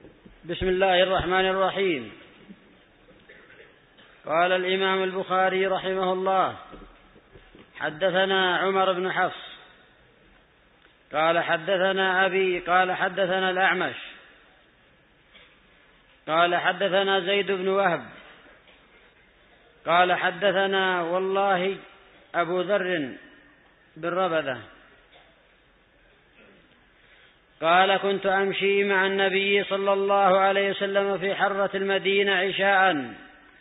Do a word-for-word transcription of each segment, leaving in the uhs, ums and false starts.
بسم الله الرحمن الرحيم. قال الإمام البخاري رحمه الله: حدثنا عمر بن حفص قال حدثنا أبي قال حدثنا الأعمش قال حدثنا زيد بن وهب قال حدثنا والله أبو ذر بالربذة قال: كنت أمشي مع النبي صلى الله عليه وسلم في حرة المدينة عشاء،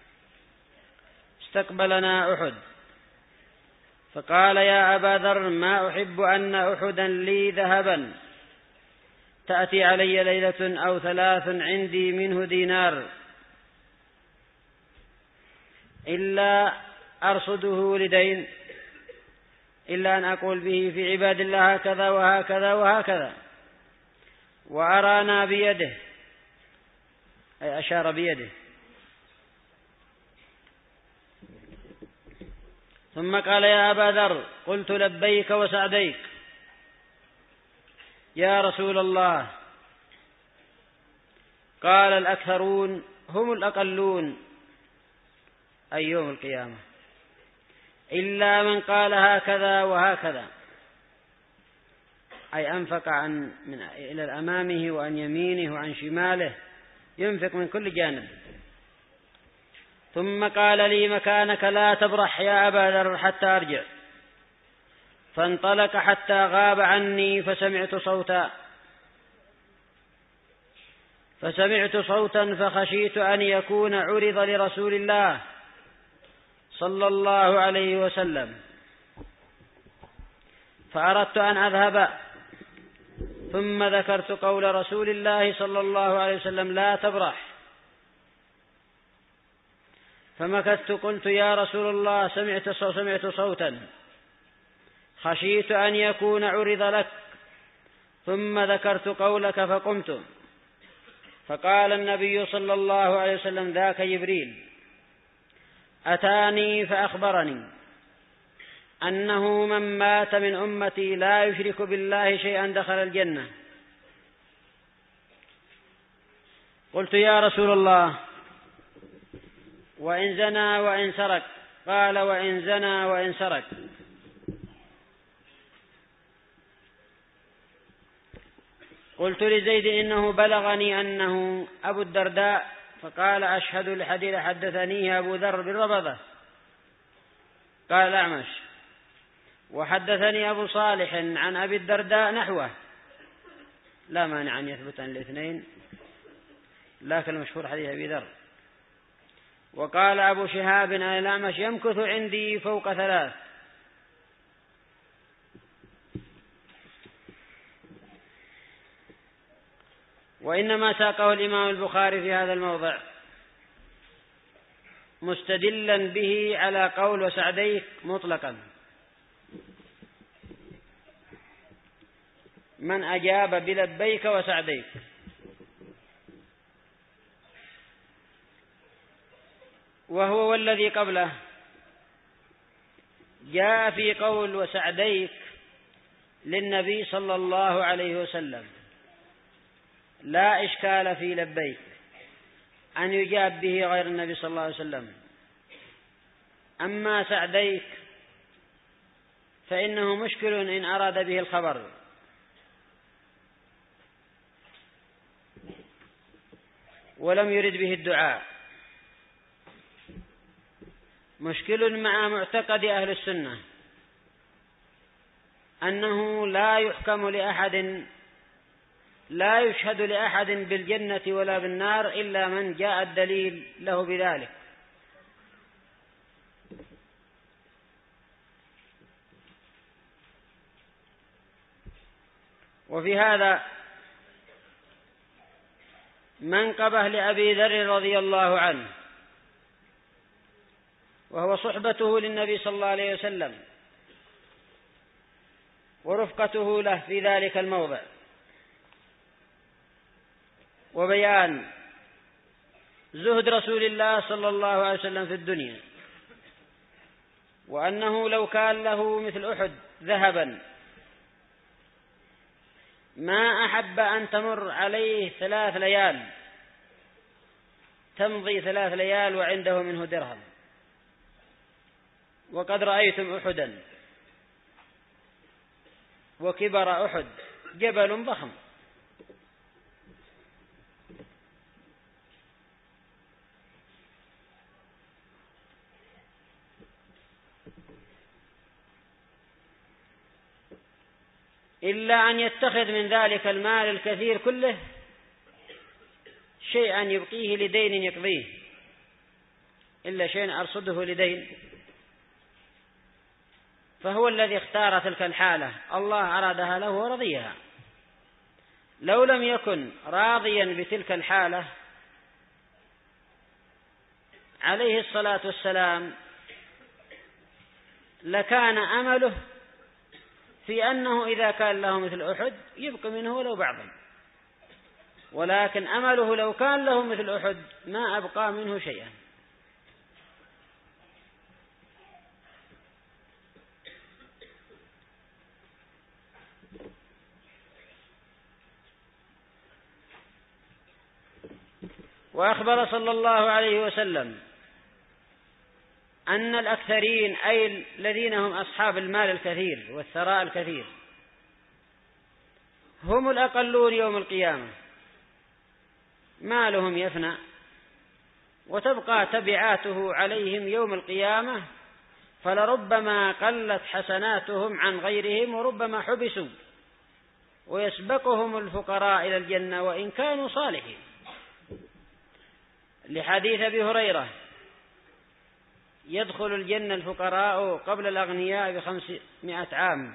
استقبلنا أحد، فقال: يا أبا ذر، ما أحب أن أحدا لي ذهبا تأتي علي ليلة أو ثلاث عندي منه دينار إلا أرصده لدين، إلا أن أقول به في عباد الله هكذا وهكذا وهكذا، وأرانا بيده، أي أشار بيده. ثم قال: يا أبا ذر، قلت: لبيك وسعديك يا رسول الله. قال: الأكثرون هم الأقلون أي يوم القيامة، إلا من قال هكذا وهكذا، أي أنفق عن من إلى أمامه وعن يمينه وعن شماله، ينفق من كل جانب. ثم قال لي: مكانك لا تبرح يا أبا ذر حتى أرجع. فانطلق حتى غاب عني، فسمعت صوتا فسمعت صوتا فخشيت أن يكون عرض لرسول الله صلى الله عليه وسلم، فأردت أن أذهب، ثم ذكرت قول رسول الله صلى الله عليه وسلم: لا تبرح. فمكثت، قلت: يا رسول الله، سمعت سمعت صوتا خشيت أن يكون عرض لك. ثم ذكرت قولك فقمت، فقال النبي صلى الله عليه وسلم: ذاك جبريل أتاني فأخبرني أنه من مات من أمتي لا يشرك بالله شيئا دخل الجنة. قلت: يا رسول الله، وإن زنى وإن سرق؟ قال: وإن زنى وإن سرق. قلت لزيد: إنه بلغني أنه أبو الدرداء. فقال: أشهد الحديث حدثنيه أبو ذر بالربذة. قال الأعمش: وحدثني أبو صالح عن أبي الدرداء نحوه. لا مانع أن يثبت عن الاثنين، لكن المشهور حديث أبي ذر. وقال أبو شهاب عن الأعمش: يمكث عندي فوق ثلاث. وإنما ساقه الإمام البخاري في هذا الموضع مستدلا به على قول وسعديك مطلقا، من أجاب بلبيك وسعديك. وهو والذي قبله جاء في قول وسعديك للنبي صلى الله عليه وسلم، لا إشكال في لبيك أن يجاب به غير النبي صلى الله عليه وسلم. أما سعديك فإنه مشكل إن أراد به الخبر، ولم يرد به الدعاء، مشكل مع معتقد أهل السنة أنه لا يحكم لأحد، لا يشهد لأحد بالجنة ولا بالنار إلا من جاء الدليل له بذلك. وفي هذا منقبة لأبي ذر رضي الله عنه، وهو صحبته للنبي صلى الله عليه وسلم ورفقته له في ذلك الموضع، وبيان زهد رسول الله صلى الله عليه وسلم في الدنيا، وأنه لو كان له مثل أحد ذهبا ما أحب أن تمر عليه ثلاث ليال تمضي ثلاث ليال وعنده منه درهم. وقد رأيتم أحدا وكبر أحد جبل ضخم، إلا أن يتخذ من ذلك المال الكثير كله شيئا يبقيه لدين يقضيه، إلا شيئا أرصده لدين. فهو الذي اختار تلك الحالة، الله أرادها له ورضيها. لو لم يكن راضيا بتلك الحالة عليه الصلاة والسلام لكان أمله في أنه إذا كان له مثل أحد يبقى منه ولو بعضا، ولكن أمله لو كان له مثل أحد ما أبقى منه شيئا. وأخبر صلى الله عليه وسلم أن الأكثرين أي الذين هم أصحاب المال الكثير والثراء الكثير هم الأقلون يوم القيامة، مالهم يفنى وتبقى تبعاته عليهم يوم القيامة، فلربما قلت حسناتهم عن غيرهم وربما حبسوا ويسبقهم الفقراء إلى الجنة وإن كانوا صالحين، لحديث أبي هريرة يدخل الجنة الفقراء قبل الأغنياء بخمسمائة عام.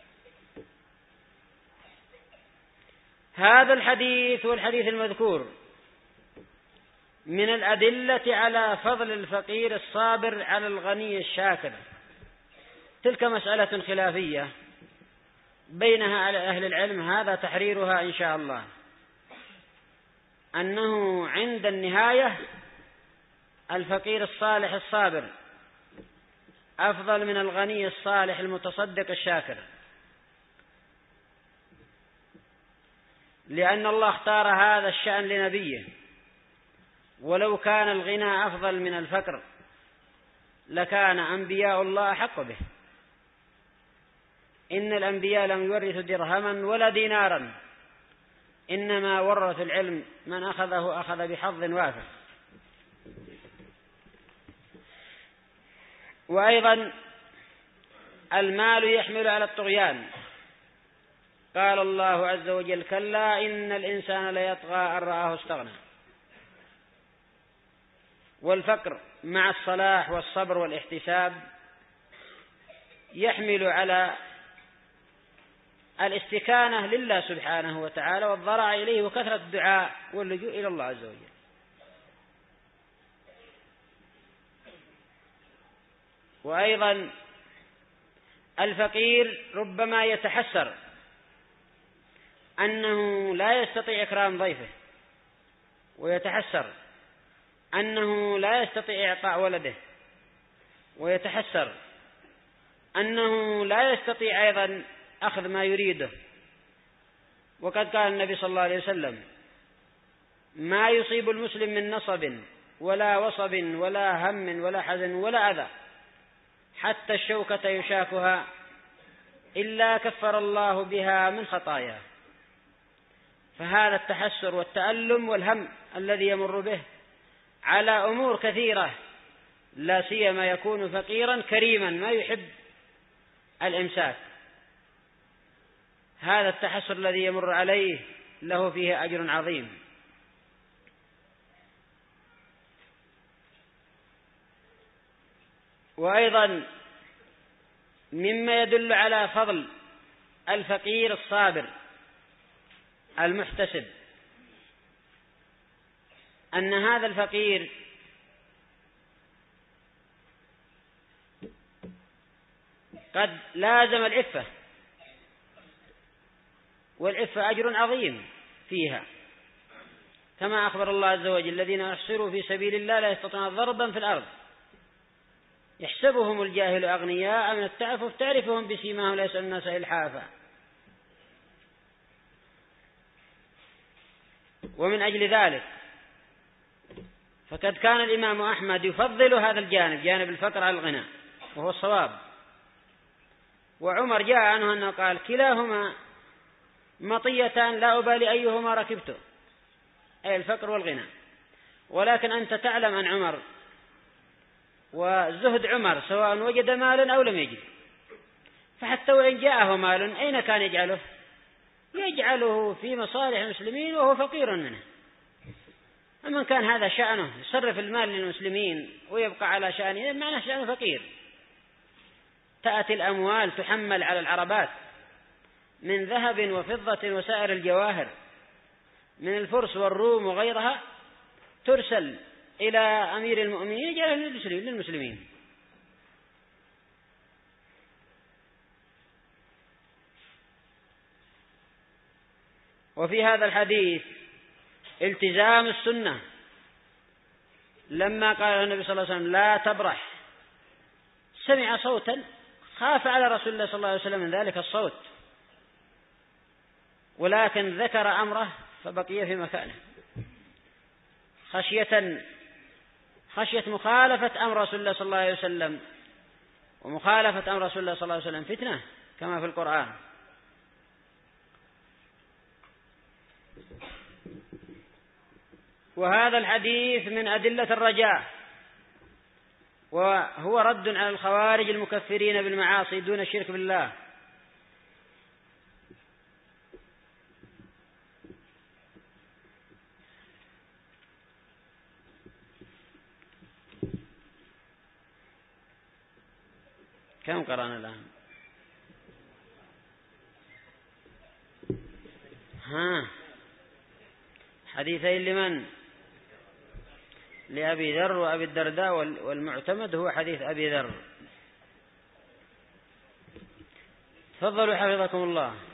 هذا الحديث والحديث المذكور من الأدلة على فضل الفقير الصابر على الغني الشاكر. تلك مسألة خلافية بينها على أهل العلم، هذا تحريرها إن شاء الله، أنه عند النهاية الفقير الصالح الصابر أفضل من الغني الصالح المتصدق الشاكر، لأن الله اختار هذا الشأن لنبيه. ولو كان الغنى أفضل من الفقر لكان أنبياء الله أحق به. إن الأنبياء لم يورثوا درهما ولا دينارا، إنما ورثوا العلم، من أخذه أخذ بحظ وافر. وأيضا المال يحمل على الطغيان، قال الله عز وجل: كلا إن الإنسان ليطغى أن رآه استغنى. والفقر مع الصلاح والصبر والاحتساب يحمل على الاستكانة لله سبحانه وتعالى والضراع إليه وكثرة الدعاء واللجوء إلى الله عز وجل. وأيضا الفقير ربما يتحسر أنه لا يستطيع إكرام ضيفه، ويتحسر أنه لا يستطيع إعطاء ولده، ويتحسر أنه لا يستطيع أيضا أخذ ما يريده. وقد قال النبي صلى الله عليه وسلم: ما يصيب المسلم من نصب ولا وصب ولا هم ولا حزن ولا أذى حتى الشوكة يشاكها إلا كفر الله بها من خطاياه. فهذا التحسر والتألم والهم الذي يمر به على أمور كثيرة، لا سيما يكون فقيرا كريما ما يحب الإمساك، هذا التحسر الذي يمر عليه له فيه أجر عظيم. وأيضا مما يدل على فضل الفقير الصابر المحتسب أن هذا الفقير قد لازم العفة، والعفة أجر عظيم فيها، كما أخبر الله عز وجل: الذين يحصروا في سبيل الله لا يستطيعون ضربا في الأرض يحسبهم الجاهل أغنياء من التعفف تعرفهم بسيماهم لا يسألون الناس إلحافا. ومن أجل ذلك فقد كان الإمام أحمد يفضل هذا الجانب، جانب الفقر على الغنى، وهو الصواب. وعمر جاء عنه أنه قال كلاهما مطيتان لا أبالي أيهما ركبته، أي الفقر والغنى. ولكن أنت تعلم أن عمر وزهد عمر سواء وجد مالا أو لم يجد، فحتى وإن جاءه مال أين كان يجعله؟ يجعله في مصالح المسلمين وهو فقير منه. أما كان هذا شأنه يصرف المال للمسلمين ويبقى على شأنه، معناه شأنه فقير. تأتي الأموال تحمل على العربات من ذهب وفضة وسائر الجواهر من الفرس والروم وغيرها، ترسل إلى أمير المؤمنين يجعلها للمسلمين. وفي هذا الحديث التزام السنة، لما قال النبي صلى الله عليه وسلم لا تبرح، سمع صوتا خاف على رسول الله صلى الله عليه وسلم من ذلك الصوت، ولكن ذكر أمره فبقي في مكانه خشية خشية مخالفة أمر رسول الله صلى الله عليه وسلم، ومخالفة أمر رسول الله صلى الله عليه وسلم فتنة كما في القرآن. وهذا الحديث من أدلة الرجاء، وهو رد على الخوارج المكفرين بالمعاصي دون الشرك بالله. كم قرأنا الآن؟ ها حديثين لمن؟ لأبي ذر وأبي الدرداء، والمعتمد هو حديث أبي ذر. تفضلوا حفظكم الله.